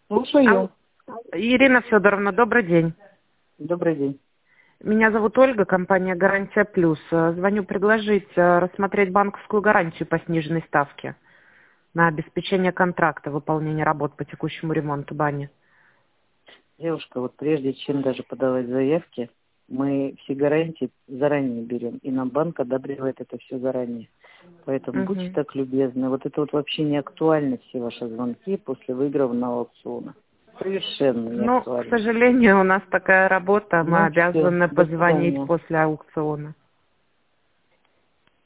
Слушаю. Ирина Федоровна, добрый день. Добрый день. Меня зовут Ольга, компания «Гарантия Плюс». Звоню предложить рассмотреть банковскую гарантию по сниженной ставке на обеспечение контракта выполнения работ по текущему ремонту бани. Девушка, вот прежде чем даже подавать заявки, мы все гарантии заранее берем, и нам банк одобряет это все заранее. Поэтому будьте так любезны. Вот это вот вообще не актуально, все ваши звонки после выигранного аукциона. Совершенно не Ну, к актуально. сожалению, у нас такая работа, мы Ну все, обязаны до позвонить свидания. после аукциона.